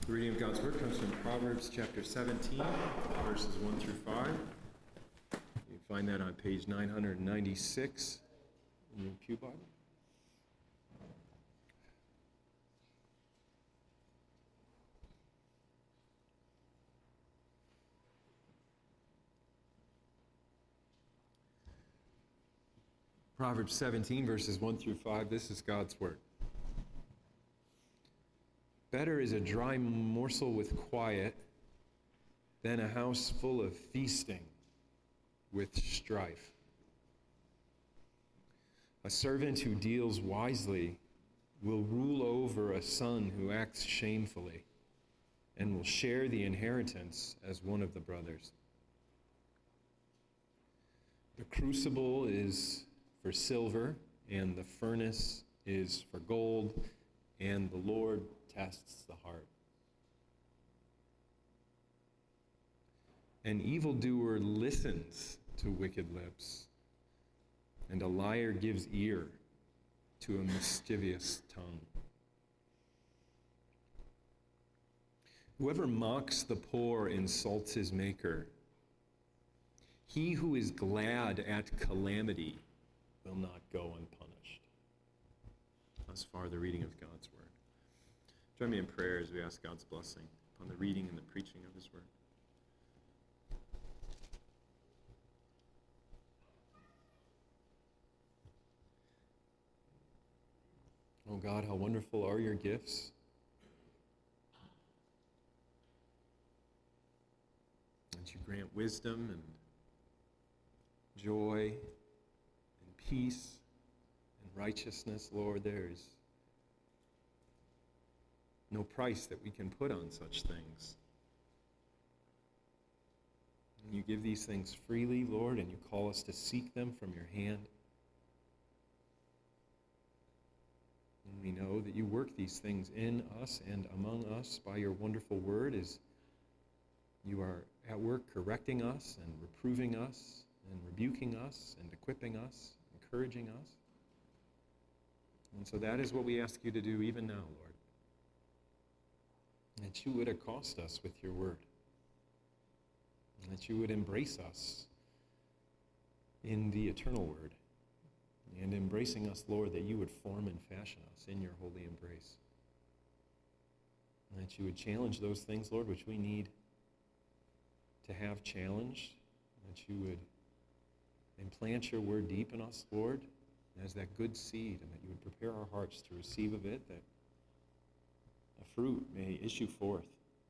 The reading of God's Word comes from Proverbs chapter 17, verses 1 through 5. You can find that on page 996 in your Pew Bible. Proverbs 17, verses 1 through 5, this is God's Word. Better is a dry morsel with quiet than a house full of feasting with strife. A servant who deals wisely will rule over a son who acts shamefully and will share the inheritance as one of the brothers. The crucible is for silver, and the furnace is for gold, and the Lord tests the heart. An evildoer listens to wicked lips, and a liar gives ear to a mischievous tongue. Whoever mocks the poor insults his maker. He who is glad at calamity will not go unpunished. Thus far, the reading of God's Word. Join me in prayer as we ask God's blessing upon the reading and the preaching of His Word. Oh God, how wonderful are your gifts. That you grant wisdom and joy and peace and righteousness, Lord. There is no price that we can put on such things. And you give these things freely, Lord, and you call us to seek them from your hand. And we know that you work these things in us and among us by your wonderful word as you are at work correcting us and reproving us and rebuking us and equipping us, encouraging us. And so that is what we ask you to do even now, Lord. That you would accost us with your word. And that you would embrace us in the eternal word. And embracing us, Lord, that you would form and fashion us in your holy embrace. And that you would challenge those things, Lord, which we need to have challenged. That you would implant your word deep in us, Lord, as that good seed, and that you would prepare our hearts to receive of it, that a fruit may issue forth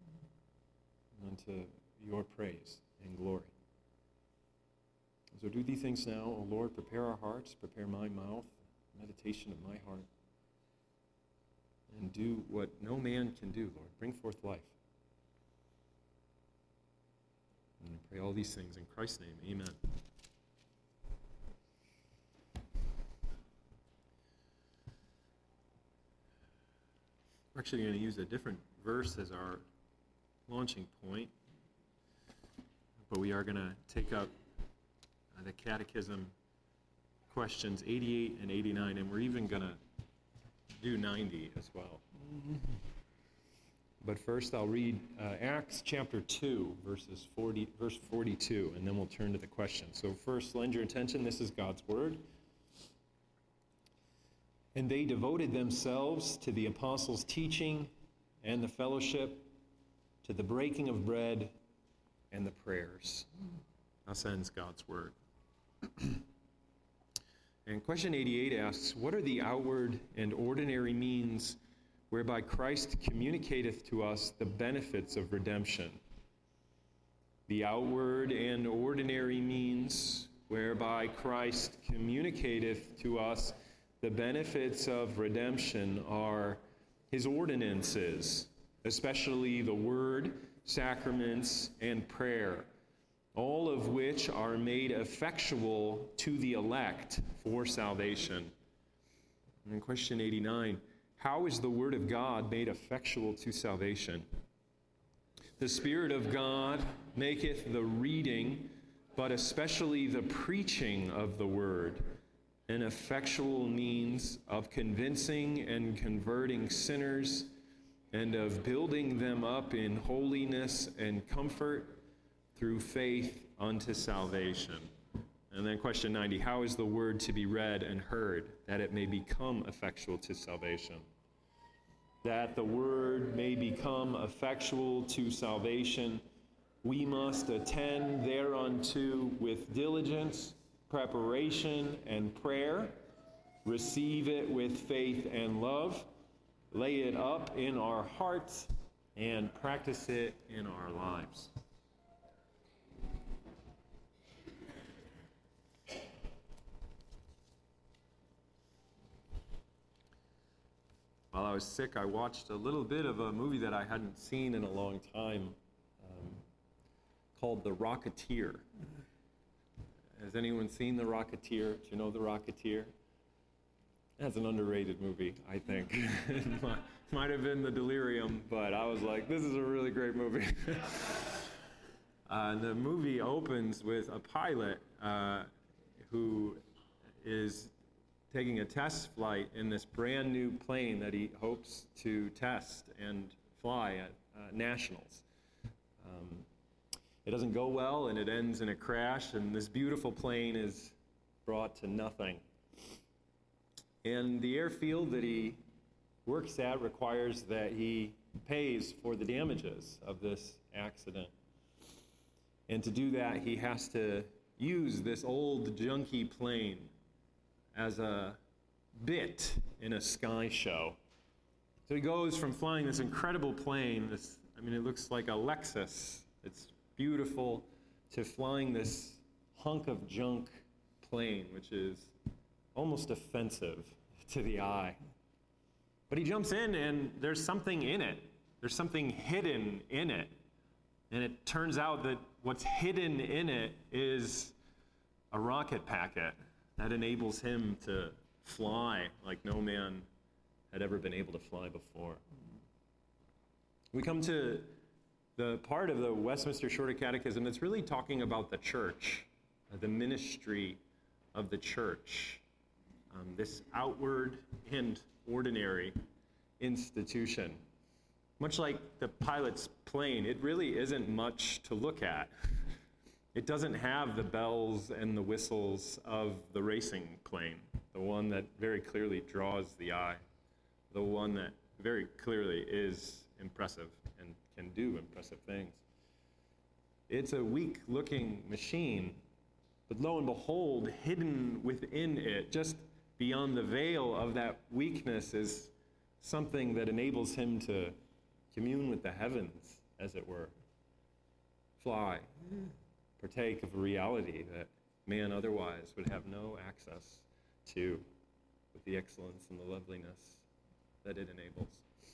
unto your praise and glory. So do these things now, O Lord. Prepare our hearts, prepare my mouth, meditation of my heart, and do what no man can do, Lord. Bring forth life. And I pray all these things in Christ's name. Amen. We're actually going to use a different verse as our launching point, but we are going to take up the Catechism questions 88 and 89, and we're even going to do 90 as well. But first I'll read Acts chapter 2, verse 42, and then we'll turn to the questions. So first, lend your attention. This is God's Word. And they devoted themselves to the apostles' teaching and the fellowship, to the breaking of bread and the prayers. Thus ends God's Word. And question 88 asks, what are the outward and ordinary means whereby Christ communicateth to us the benefits of redemption? The outward and ordinary means whereby Christ communicateth to us the benefits of redemption are his ordinances, especially the word, sacraments, and prayer, all of which are made effectual to the elect for salvation. And question 89, how is the word of God made effectual to salvation? The Spirit of God maketh the reading, but especially the preaching of the word, an effectual means of convincing and converting sinners and of building them up in holiness and comfort through faith unto salvation. And then question 90, how is the word to be read and heard, that it may become effectual to salvation? That the word may become effectual to salvation, we must attend thereunto with diligence, preparation, and prayer, receive it with faith and love, lay it up in our hearts, and practice it in our lives. While I was sick, I watched a little bit of a movie that I hadn't seen in a long time called The Rocketeer. Has anyone seen The Rocketeer? Do you know The Rocketeer? That's an underrated movie, I think. It might have been The Delirium, but I was like, this is a really great movie. The movie opens with a pilot who is taking a test flight in this brand new plane that he hopes to test and fly at nationals. It doesn't go well, and it ends in a crash, and this beautiful plane is brought to nothing. And the airfield that he works at requires that he pays for the damages of this accident. And to do that, he has to use this old junky plane as a bit in a sky show. So he goes from flying this incredible plane, it looks like a Lexus, it's beautiful, to flying this hunk of junk plane, which is almost offensive to the eye. But he jumps in, and there's something in it. There's something hidden in it. And it turns out that what's hidden in it is a rocket packet that enables him to fly like no man had ever been able to fly before. We come to the part of the Westminster Shorter Catechism that's really talking about the church, the ministry of the church, this outward and ordinary institution. Much like the pilot's plane, it really isn't much to look at. It doesn't have the bells and the whistles of the racing plane, the one that very clearly draws the eye, the one that very clearly is impressive and can do impressive things. It's a weak-looking machine, but lo and behold, hidden within it, just beyond the veil of that weakness, is something that enables him to commune with the heavens, as it were. Fly. Partake of a reality that man otherwise would have no access to, with the excellence and the loveliness that it enables.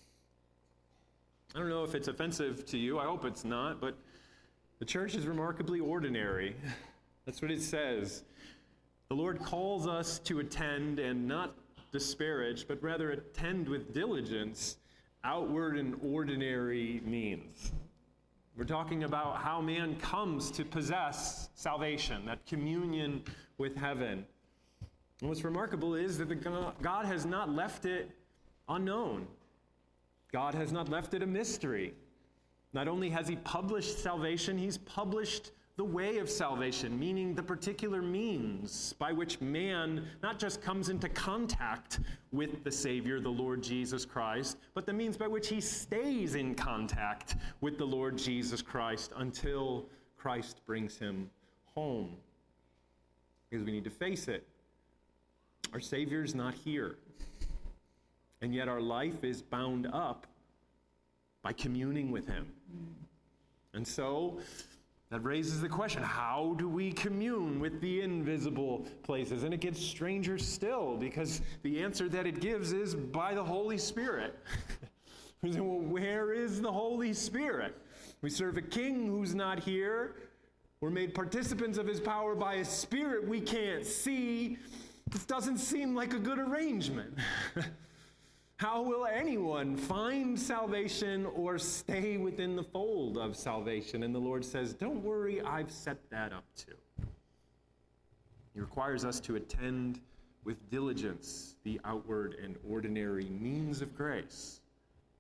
I don't know if it's offensive to you. I hope it's not, but the church is remarkably ordinary. That's what it says. The Lord calls us to attend and not disparage, but rather attend with diligence outward and ordinary means. We're talking about how man comes to possess salvation, that communion with heaven. And what's remarkable is that God has not left it unknown. God has not left it a mystery. Not only has he published salvation, he's published the way of salvation, meaning the particular means by which man not just comes into contact with the Savior, the Lord Jesus Christ, but the means by which he stays in contact with the Lord Jesus Christ until Christ brings him home. Because we need to face it. Our Savior's not here. And yet our life is bound up by communing with him. And so that raises the question, how do we commune with the invisible places? And it gets stranger still, because the answer that it gives is by the Holy Spirit. We say, well, where is the Holy Spirit? We serve a king who's not here. We're made participants of his power by a spirit we can't see. This doesn't seem like a good arrangement. How will anyone find salvation or stay within the fold of salvation? And the Lord says, don't worry, I've set that up too. He requires us to attend with diligence the outward and ordinary means of grace,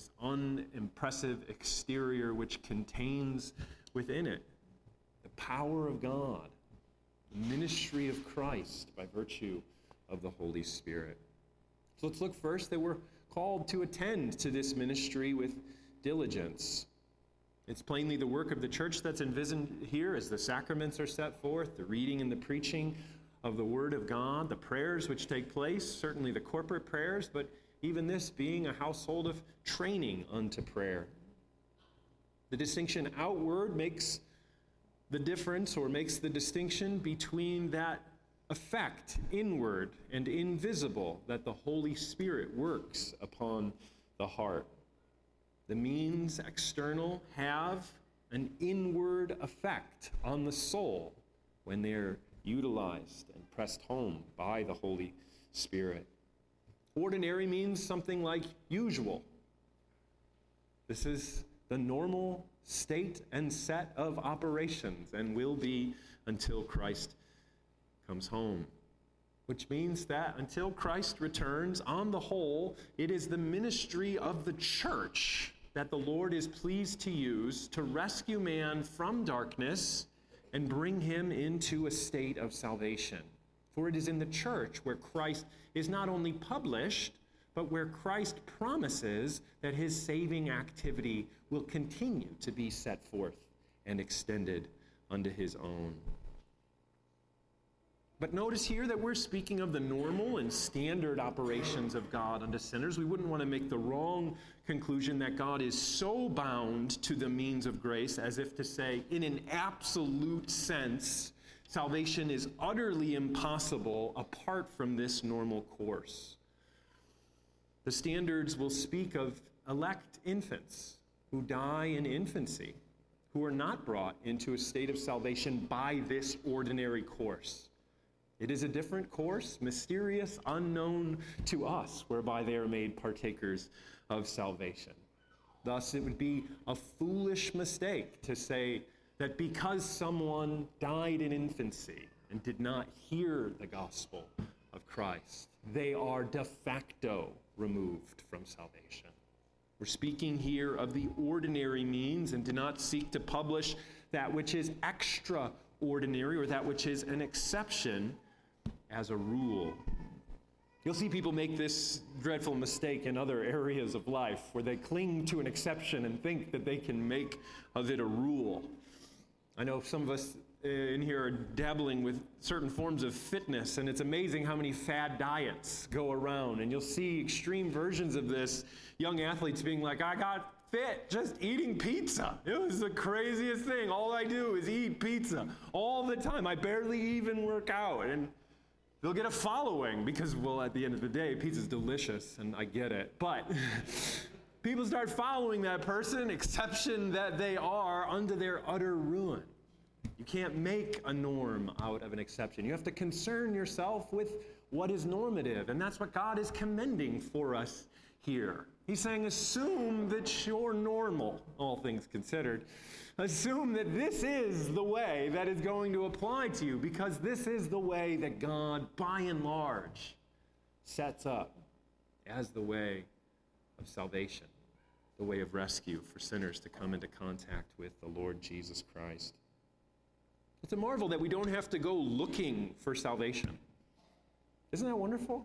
this unimpressive exterior which contains within it the power of God, the ministry of Christ by virtue of the Holy Spirit. So let's look first that we're called to attend to this ministry with diligence. It's plainly the work of the church that's envisioned here as the sacraments are set forth, the reading and the preaching of the Word of God, the prayers which take place, certainly the corporate prayers, but even this being a household of training unto prayer. The distinction outward makes the difference or makes the distinction between that effect, inward and invisible, that the Holy Spirit works upon the heart. The means external have an inward effect on the soul when they're utilized and pressed home by the Holy Spirit. Ordinary means something like usual. This is the normal state and set of operations and will be until Christ comes home. Which means that until Christ returns, on the whole, it is the ministry of the church that the Lord is pleased to use to rescue man from darkness and bring him into a state of salvation. For it is in the church where Christ is not only published, but where Christ promises that his saving activity will continue to be set forth and extended unto his own. But notice here that we're speaking of the normal and standard operations of God unto sinners. We wouldn't want to make the wrong conclusion that God is so bound to the means of grace as if to say, in an absolute sense, salvation is utterly impossible apart from this normal course. The standards will speak of elect infants who die in infancy, who are not brought into a state of salvation by this ordinary course. It is a different course, mysterious, unknown to us, whereby they are made partakers of salvation. Thus, it would be a foolish mistake to say that because someone died in infancy and did not hear the gospel of Christ, they are de facto removed from salvation. We're speaking here of the ordinary means and do not seek to publish that which is extraordinary or that which is an exception as a rule. You'll see people make this dreadful mistake in other areas of life where they cling to an exception and think that they can make of it a rule. I know some of us in here are dabbling with certain forms of fitness, and it's amazing how many fad diets go around. And you'll see extreme versions of this, young athletes being like, I got fit just eating pizza. It was the craziest thing. All I do is eat pizza all the time. I barely even work out. And they'll get a following because, well, at the end of the day, pizza's delicious, and I get it. But people start following that person, exception that they are, unto their utter ruin. You can't make a norm out of an exception. You have to concern yourself with what is normative, and that's what God is commending for us here. He's saying, assume that you're normal, all things considered. Assume that this is the way that is going to apply to you, because this is the way that God, by and large, sets up as the way of salvation, the way of rescue for sinners to come into contact with the Lord Jesus Christ. It's a marvel that we don't have to go looking for salvation. Isn't that wonderful?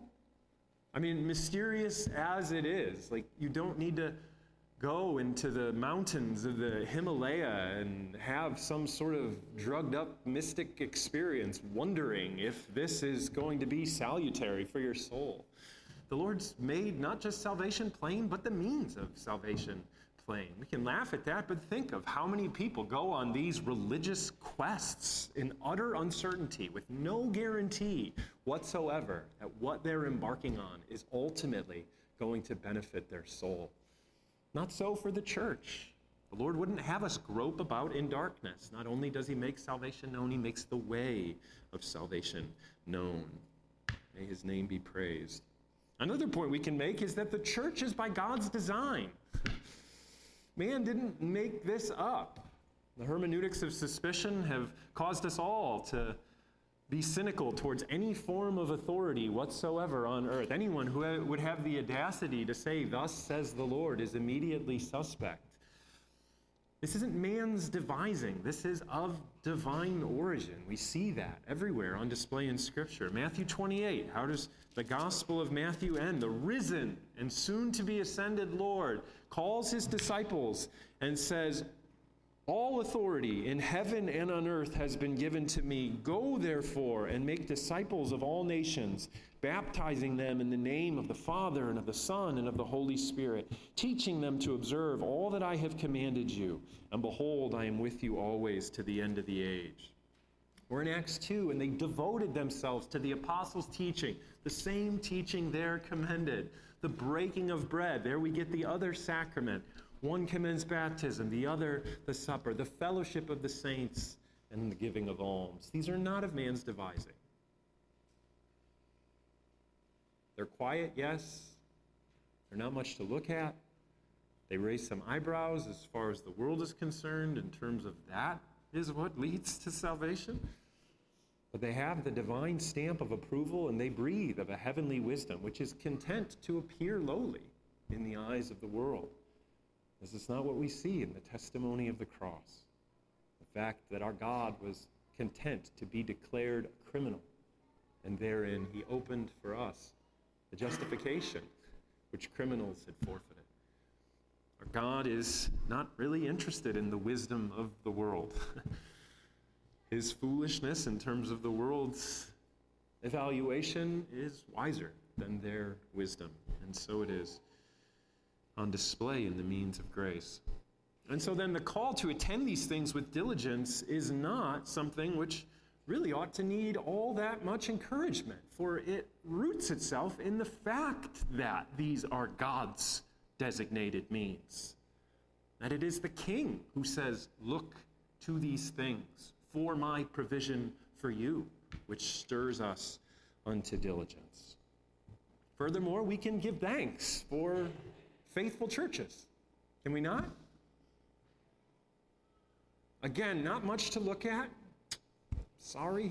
I mean, mysterious as it is, like you don't need to go into the mountains of the Himalaya and have some sort of drugged up mystic experience wondering if this is going to be salutary for your soul. The Lord's made not just salvation plain, but the means of salvation plain. We can laugh at that, but think of how many people go on these religious quests in utter uncertainty with no guarantee whatsoever that what they're embarking on is ultimately going to benefit their soul. Not so for the church. The Lord wouldn't have us grope about in darkness. Not only does he make salvation known, he makes the way of salvation known. May his name be praised. Another point we can make is that the church is by God's design. Man didn't make this up. The hermeneutics of suspicion have caused us all to be cynical towards any form of authority whatsoever on earth. Anyone who would have the audacity to say, "Thus says the Lord," is immediately suspect. This isn't man's devising. This is of divine origin. We see that everywhere on display in Scripture. Matthew 28, how does the Gospel of Matthew end? The risen and soon-to-be ascended Lord calls his disciples and says, "All authority in heaven and on earth has been given to me. Go, therefore, and make disciples of all nations, baptizing them in the name of the Father and of the Son and of the Holy Spirit, teaching them to observe all that I have commanded you. And behold, I am with you always to the end of the age." We're in Acts 2, and they devoted themselves to the apostles' teaching, the same teaching there commended. The breaking of bread, there we get the other sacrament. One commends baptism, the other the supper, the fellowship of the saints, and the giving of alms. These are not of man's devising. They're quiet, yes. They're not much to look at. They raise some eyebrows as far as the world is concerned in terms of that is what leads to salvation. But they have the divine stamp of approval, and they breathe of a heavenly wisdom, which is content to appear lowly in the eyes of the world. This is not what we see in the testimony of the cross. The fact that our God was content to be declared a criminal, and therein he opened for us the justification which criminals had forfeited. Our God is not really interested in the wisdom of the world. His foolishness in terms of the world's evaluation is wiser than their wisdom, and so it is on display in the means of grace. And so then the call to attend these things with diligence is not something which really ought to need all that much encouragement, for it roots itself in the fact that these are God's designated means. That it is the King who says, "Look to these things for my provision for you," which stirs us unto diligence. Furthermore, we can give thanks for faithful churches, can we not? Again, not much to look at. Sorry.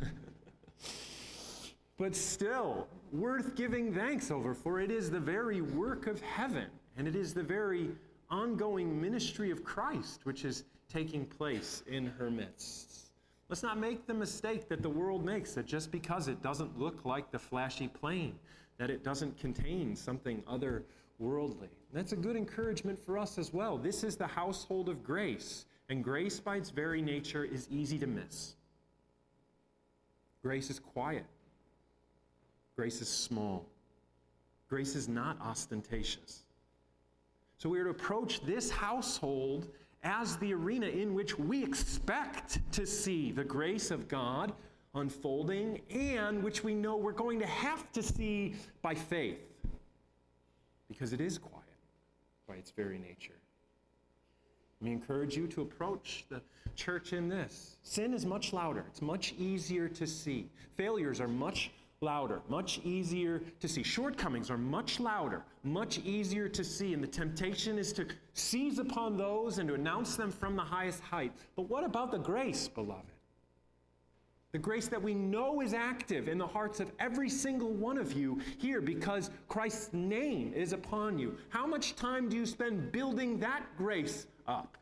But still, worth giving thanks over, for it is the very work of heaven, and it is the very ongoing ministry of Christ which is taking place in her midst. Let's not make the mistake that the world makes, that just because it doesn't look like the flashy plane, that it doesn't contain something otherworldly. That's a good encouragement for us as well. This is the household of grace, and grace by its very nature is easy to miss. Grace is quiet. Grace is small. Grace is not ostentatious. So we are to approach this household as the arena in which we expect to see the grace of God unfolding, and which we know we're going to have to see by faith, because it is quiet by its very nature. Let me encourage you to approach the church in this. Sin is much louder. It's much easier to see. Failures are much louder, much easier to see. Shortcomings are much louder, much easier to see. And the temptation is to seize upon those and to announce them from the highest height. But what about the grace, beloved? The grace that we know is active in the hearts of every single one of you here because Christ's name is upon you. How much time do you spend building that grace up?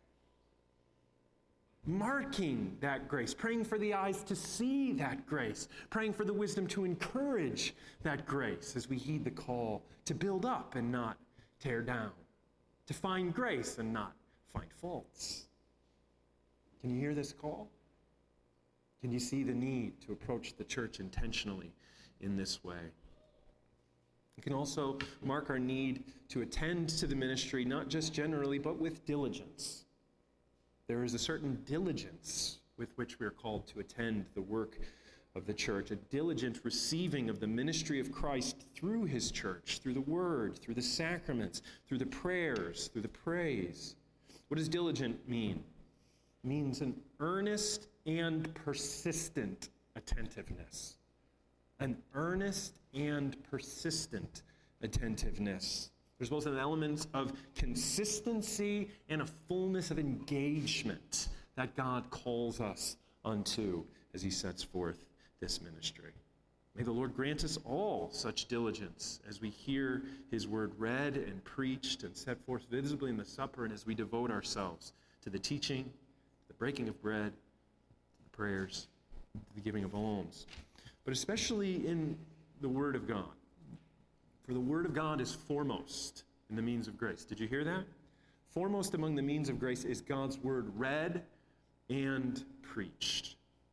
Marking that grace, praying for the eyes to see that grace, praying for the wisdom to encourage that grace as we heed the call to build up and not tear down, to find grace and not find faults. Can you hear this call? Can you see the need to approach the church intentionally in this way? We can also mark our need to attend to the ministry, not just generally, but with diligence. There is a certain diligence with which we are called to attend the work of the church, a diligent receiving of the ministry of Christ through his church, through the word, through the sacraments, through the prayers, through the praise. What does diligent mean? It means an earnest and persistent attentiveness. An earnest and persistent attentiveness. There's both an element of consistency and a fullness of engagement that God calls us unto as he sets forth this ministry. May the Lord grant us all such diligence as we hear his word read and preached and set forth visibly in the supper, and as we devote ourselves to the teaching, the breaking of bread, the prayers, the giving of alms, but especially in the word of God. For the word of God is foremost in the means of grace. Did you hear that? Foremost among the means of grace is God's word read and preached.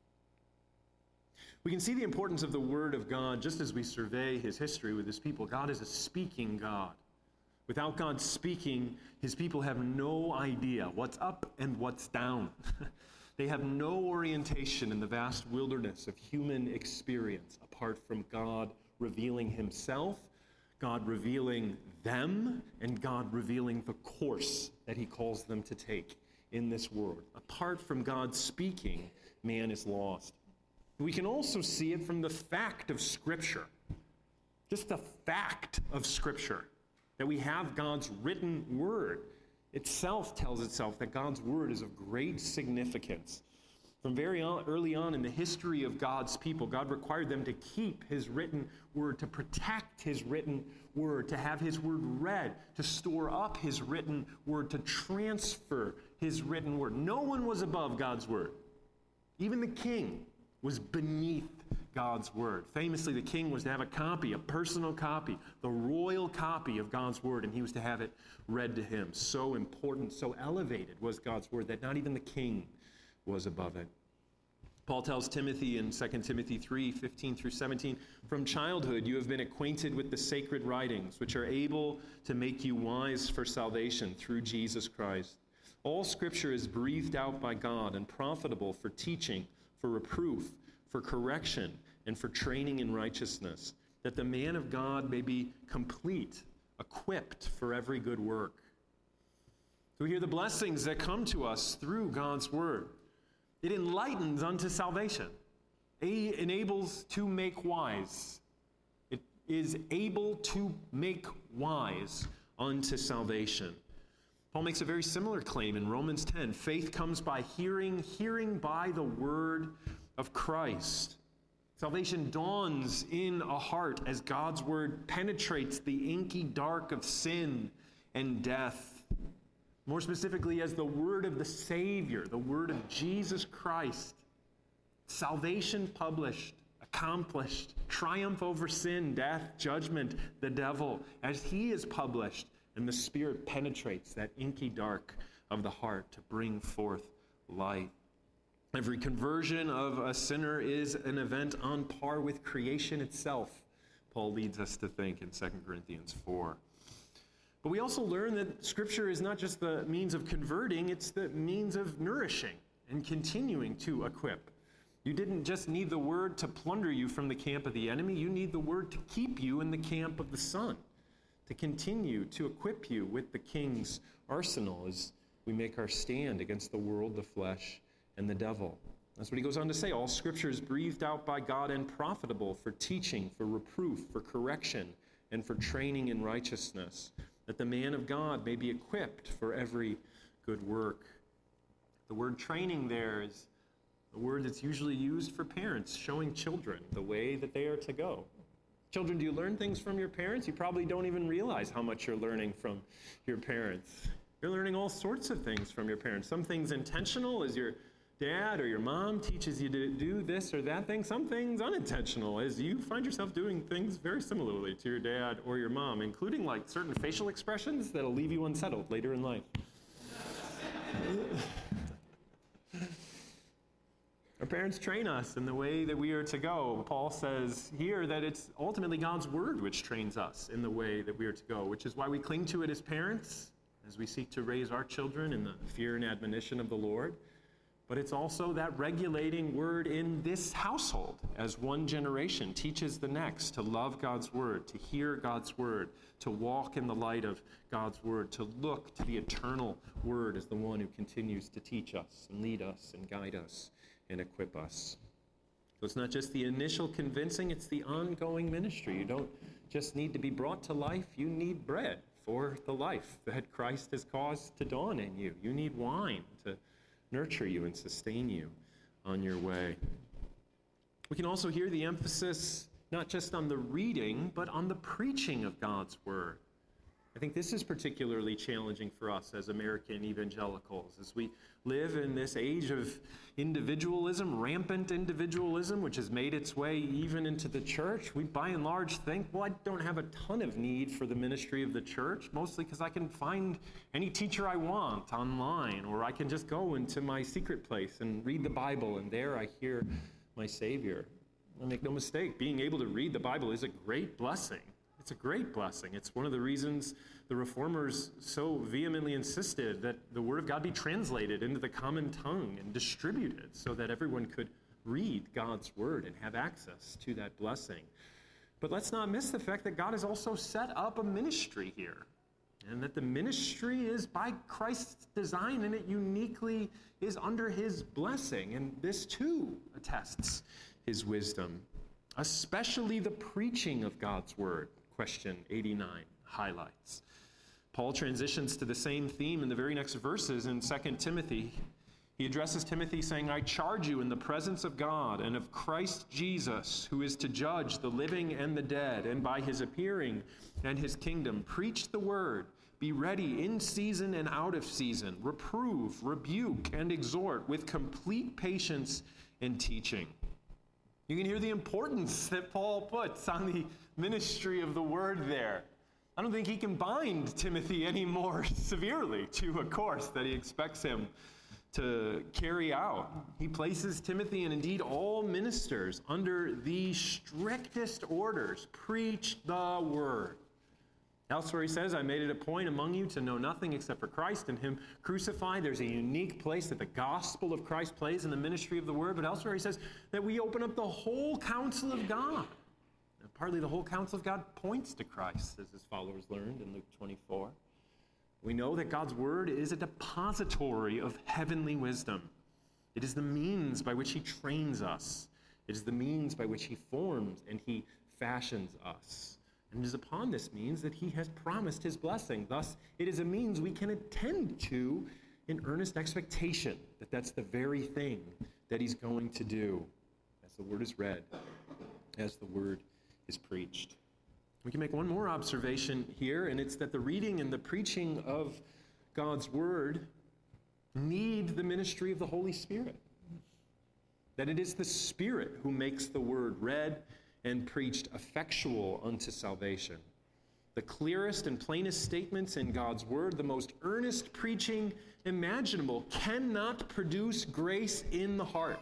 We can see the importance of the word of God just as we survey his history with his people. God is a speaking God. Without God speaking, his people have no idea what's up and what's down. They have no orientation in the vast wilderness of human experience apart from God revealing himself, God revealing them, and God revealing the course that he calls them to take in this world. Apart from God speaking, man is lost. We can also see it from the fact of Scripture. Just the fact of Scripture, that we have God's written word itself tells itself that God's word is of great significance. From very early on in the history of God's people, God required them to keep his written word, to protect his written word, to have his word read, to store up his written word, to transfer his written word. No one was above God's word. Even the king was beneath God's word. Famously, the king was to have a copy, a personal copy, the royal copy of God's word, and he was to have it read to him. So important, so elevated was God's word that not even the king was above it. Paul tells Timothy in 2 Timothy 3:15 through 17, "From childhood you have been acquainted with the sacred writings, which are able to make you wise for salvation through Jesus Christ. All Scripture is breathed out by God and profitable for teaching, for reproof, for correction, and for training in righteousness, that the man of God may be complete, equipped for every good work." So we hear the blessings that come to us through God's word. It enlightens unto salvation. It enables to make wise. It is able to make wise unto salvation. Paul makes a very similar claim in Romans 10. Faith comes by hearing, hearing by the word of Christ. Salvation dawns in a heart as God's word penetrates the inky dark of sin and death. More specifically, as the word of the Savior, the word of Jesus Christ. Salvation published, accomplished, triumph over sin, death, judgment, the devil, as he is published, and the Spirit penetrates that inky dark of the heart to bring forth light. Every conversion of a sinner is an event on par with creation itself, Paul leads us to think in 2 Corinthians 4. But we also learn that Scripture is not just the means of converting, it's the means of nourishing and continuing to equip. You didn't just need the word to plunder you from the camp of the enemy, you need the word to keep you in the camp of the Son, to continue to equip you with the King's arsenal as we make our stand against the world, the flesh, and the devil. That's what he goes on to say. All Scripture is breathed out by God and profitable for teaching, for reproof, for correction, and for training in righteousness, that the man of God may be equipped for every good work. The word training there is a word that's usually used for parents, showing children the way that they are to go. Children, do you learn things from your parents? You probably don't even realize how much you're learning from your parents. You're learning all sorts of things from your parents. Some things intentional, as your dad or your mom teaches you to do this or that thing. Some things unintentional, as you find yourself doing things very similarly to your dad or your mom, including like certain facial expressions that'll leave you unsettled later in life. Our parents train us in the way that we are to go. Paul says here that it's ultimately God's word which trains us in the way that we are to go, which is why we cling to it as parents, as we seek to raise our children in the fear and admonition of the Lord. But it's also that regulating word in this household as one generation teaches the next to love God's word, to hear God's word, to walk in the light of God's word, to look to the eternal word as the one who continues to teach us and lead us and guide us and equip us. So it's not just the initial convincing, it's the ongoing ministry. You don't just need to be brought to life, you need bread for the life that Christ has caused to dawn in you. You need wine to nurture you and sustain you on your way. We can also hear the emphasis not just on the reading, but on the preaching of God's word. I think this is particularly challenging for us as American evangelicals, as we live in this age of individualism, rampant individualism, which has made its way even into the church. We, by and large, think, well, I don't have a ton of need for the ministry of the church, mostly because I can find any teacher I want online, or I can just go into my secret place and read the Bible, and there I hear my Savior. Make no mistake, being able to read the Bible is a great blessing. It's a great blessing. It's one of the reasons the Reformers so vehemently insisted that the Word of God be translated into the common tongue and distributed so that everyone could read God's Word and have access to that blessing. But let's not miss the fact that God has also set up a ministry here, and that the ministry is by Christ's design, and it uniquely is under His blessing. And this too attests His wisdom, especially the preaching of God's Word. Question 89 highlights. Paul transitions to the same theme in the very next verses in 2 Timothy. He addresses Timothy saying, I charge you in the presence of God and of Christ Jesus, who is to judge the living and the dead, and by His appearing and His kingdom, preach the word, be ready in season and out of season, reprove, rebuke, and exhort with complete patience and teaching. You can hear the importance that Paul puts on the ministry of the word there. I don't think he can bind Timothy any more severely to a course that he expects him to carry out. He places Timothy, and indeed all ministers, under the strictest orders. Preach the word. Elsewhere he says, I made it a point among you to know nothing except for Christ and Him crucified. There's a unique place that the gospel of Christ plays in the ministry of the word. But elsewhere he says that we open up the whole counsel of God. And partly the whole counsel of God points to Christ, as His followers learned in Luke 24. We know that God's word is a depository of heavenly wisdom. It is the means by which He trains us. It is the means by which He forms and He fashions us. And it is upon this means that He has promised His blessing. Thus, it is a means we can attend to in earnest expectation that that's the very thing that He's going to do as the word is read, as the word is preached. We can make one more observation here, and it's that the reading and the preaching of God's word need the ministry of the Holy Spirit. That it is the Spirit who makes the word read and preached effectual unto salvation. The clearest and plainest statements in God's word, the most earnest preaching imaginable, cannot produce grace in the heart.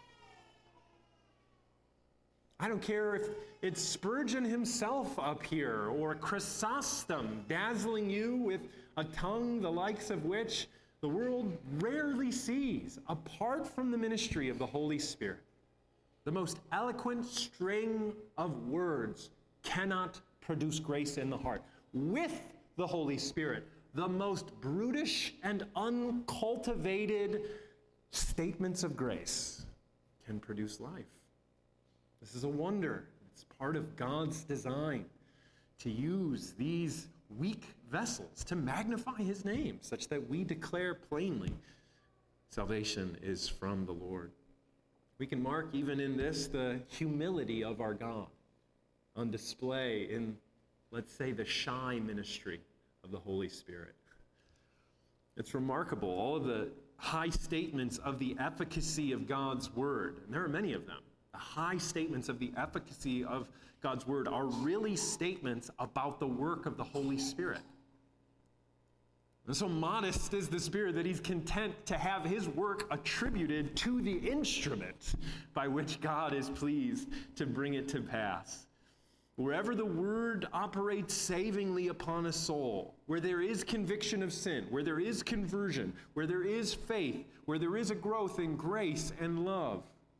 I don't care if it's Spurgeon himself up here or Chrysostom dazzling you with a tongue the likes of which the world rarely sees, apart from the ministry of the Holy Spirit. The most eloquent string of words cannot produce grace in the heart. With the Holy Spirit, the most brutish and uncultivated statements of grace can produce life. This is a wonder. It's part of God's design to use these weak vessels to magnify His name, such that we declare plainly salvation is from the Lord. We can mark even in this the humility of our God on display in, let's say, the shy ministry of the Holy Spirit. It's remarkable, all of the high statements of the efficacy of God's word, and there are many of them. The high statements of the efficacy of God's word are really statements about the work of the Holy Spirit. And so modest is the Spirit that He's content to have His work attributed to the instrument by which God is pleased to bring it to pass. Wherever the word operates savingly upon a soul, where there is conviction of sin, where there is conversion, where there is faith, where there is a growth in grace and love,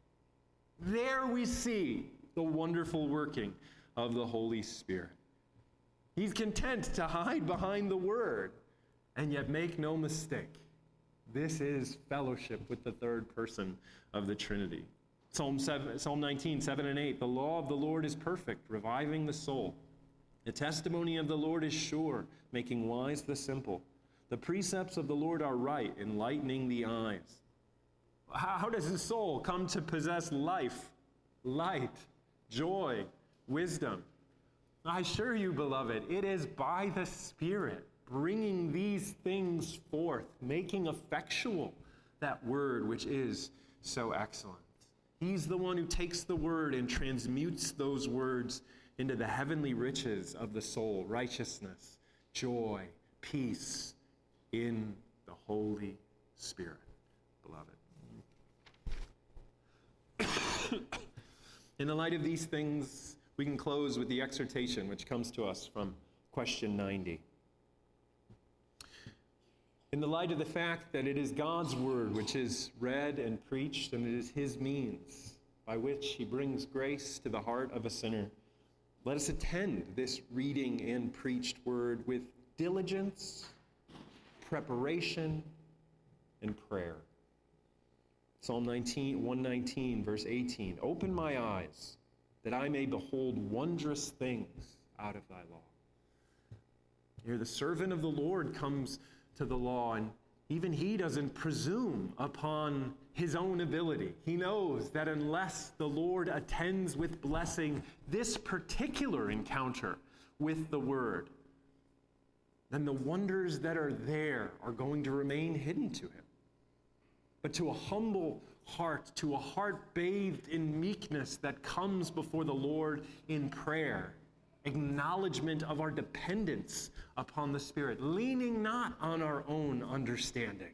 there we see the wonderful working of the Holy Spirit. He's content to hide behind the word, and yet make no mistake, this is fellowship with the third person of the Trinity. Psalm 19, 7 and 8, the law of the Lord is perfect, reviving the soul. The testimony of the Lord is sure, making wise the simple. The precepts of the Lord are right, enlightening the eyes. How does the soul come to possess life? light, joy, wisdom. I assure you, beloved, it is by the Spirit bringing these things forth, making effectual that word which is so excellent. He's the one who takes the word and transmutes those words into the heavenly riches of the soul, righteousness, joy, peace in the Holy Spirit, beloved. In the light of these things, we can close with the exhortation which comes to us from question 90. In the light of the fact that it is God's word which is read and preached, and it is his means by which he brings grace to the heart of a sinner, let us attend this reading and preached word with diligence, preparation, and prayer. Psalm 119, verse 18, open my eyes, that I may behold wondrous things out of thy law. Here the servant of the Lord comes to the law, and even he doesn't presume upon his own ability. He knows that unless the Lord attends with blessing this particular encounter with the word, then the wonders that are there are going to remain hidden to him. But to a humble heart, to a heart bathed in meekness that comes before the Lord in prayer, acknowledgement of our dependence upon the Spirit, leaning not on our own understanding,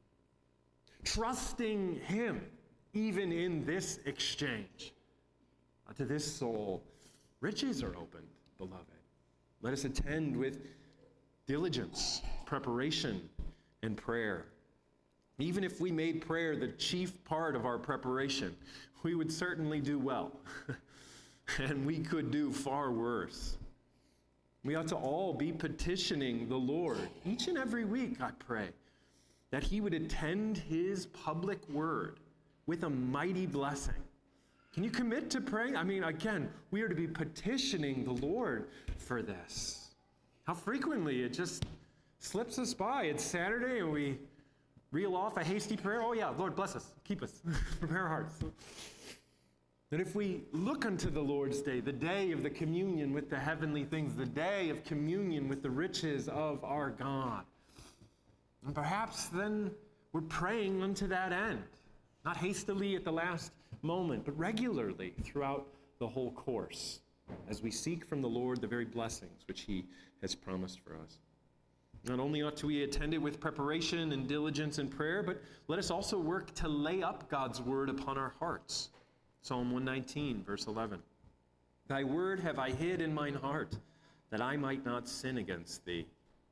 trusting him even in this exchange. To this soul, riches are opened, beloved. Let us attend with diligence, preparation, and prayer. Even if we made prayer the chief part of our preparation, we would certainly do well. And we could do far worse. We ought to all be petitioning the Lord each and every week, I pray, that he would attend his public word with a mighty blessing. Can you commit to praying? I mean, again, we are to be petitioning the Lord for this. How frequently it just slips us by. It's Saturday and we reel off a hasty prayer. Oh yeah, Lord bless us, keep us, prepare our hearts. That if we look unto the Lord's day, the day of the communion with the heavenly things, the day of communion with the riches of our God, and perhaps then we're praying unto that end, not hastily at the last moment, but regularly throughout the whole course, as we seek from the Lord the very blessings which he has promised for us. Not only ought we attend it with preparation and diligence and prayer, but let us also work to lay up God's word upon our hearts. Psalm 119, verse 11. Thy word have I hid in mine heart, that I might not sin against thee.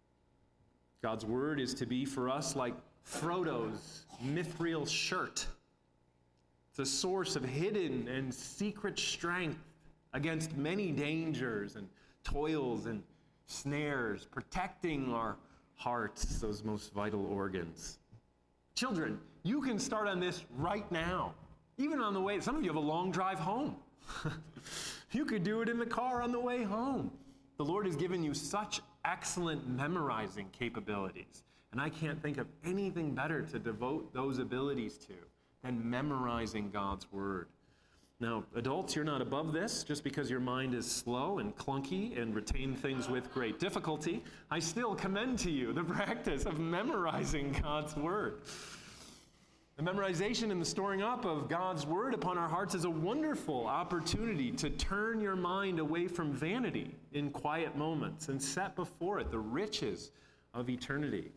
God's word is to be for us like Frodo's mithril shirt. It's a source of hidden and secret strength against many dangers and toils and snares, protecting our hearts, those most vital organs. Children, you can start on this right now. Even on the way, some of you have a long drive home. You could do it in the car on the way home. The Lord has given you such excellent memorizing capabilities. And I can't think of anything better to devote those abilities to than memorizing God's word. Now, adults, you're not above this just because your mind is slow and clunky and retain things with great difficulty. I still commend to you the practice of memorizing God's word. The memorization and the storing up of God's word upon our hearts is a wonderful opportunity to turn your mind away from vanity in quiet moments and set before it the riches of eternity.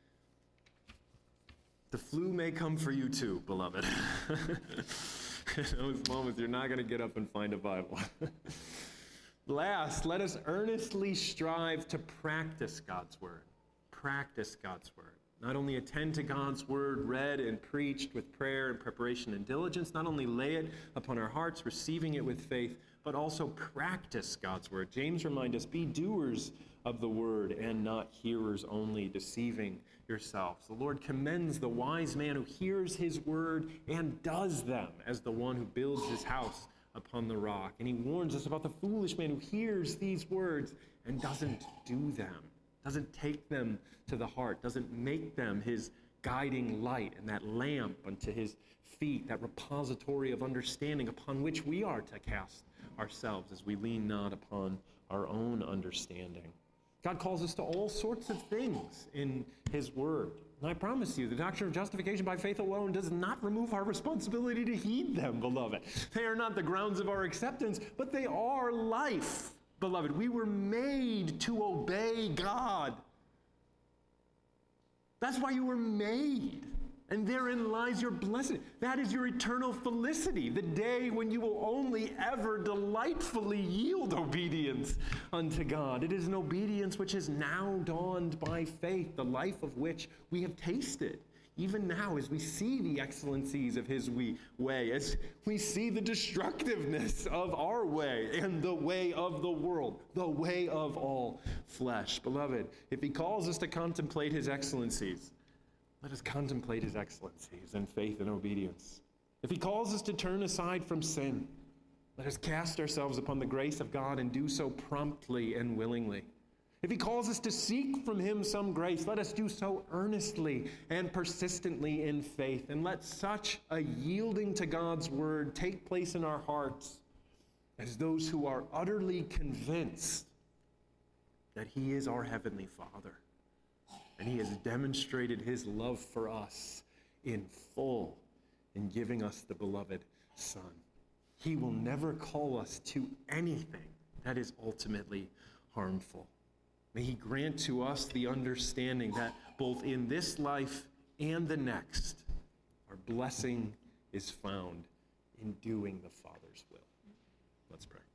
The flu may come for you too, beloved. In those moments, you're not going to get up and find a Bible. Last, let us earnestly strive to practice God's word. Practice God's word. Not only attend to God's word read and preached with prayer and preparation and diligence, not only lay it upon our hearts, receiving it with faith, but also practice God's word. James reminds us, be doers of the word and not hearers only, deceiving yourselves. The Lord commends the wise man who hears his word and does them as the one who builds his house upon the rock. And he warns us about the foolish man who hears these words and doesn't do them, doesn't take them to the heart, doesn't make them his guiding light and that lamp unto his feet, that repository of understanding upon which we are to cast ourselves as we lean not upon our own understanding. God calls us to all sorts of things in his word. And I promise you, the doctrine of justification by faith alone does not remove our responsibility to heed them, beloved. They are not the grounds of our acceptance, but they are life, beloved. We were made to obey God. That's why you were made. And therein lies your blessing. That is your eternal felicity, the day when you will only ever delightfully yield obedience unto God. It is an obedience which is now dawned by faith, the life of which we have tasted. Even now, as we see the excellencies of his way, as we see the destructiveness of our way and the way of the world, the way of all flesh. Beloved, if he calls us to contemplate his excellencies, let us contemplate his excellencies in faith and obedience. If he calls us to turn aside from sin, let us cast ourselves upon the grace of God and do so promptly and willingly. If he calls us to seek from him some grace, let us do so earnestly and persistently in faith. And let such a yielding to God's word take place in our hearts as those who are utterly convinced that he is our heavenly Father. And he has demonstrated his love for us in full in giving us the beloved Son. He will never call us to anything that is ultimately harmful. May he grant to us the understanding that both in this life and the next, our blessing is found in doing the Father's will. Let's pray.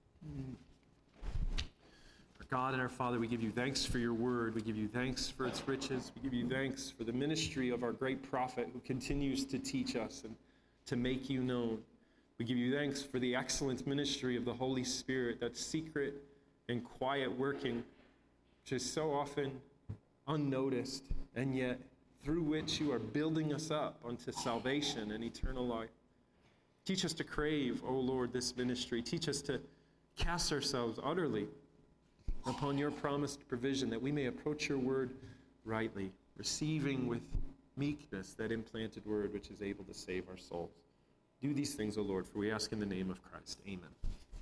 God and our Father, we give you thanks for your word. We give you thanks for its riches. We give you thanks for the ministry of our great prophet who continues to teach us and to make you known. We give you thanks for the excellent ministry of the Holy Spirit, that secret and quiet working, which is so often unnoticed, and yet through which you are building us up unto salvation and eternal life. Teach us to crave, O Lord, this ministry. Teach us to cast ourselves utterly upon your promised provision, that we may approach your word rightly, receiving with meekness that implanted word which is able to save our souls. Do these things, O Lord, for we ask in the name of Christ. Amen.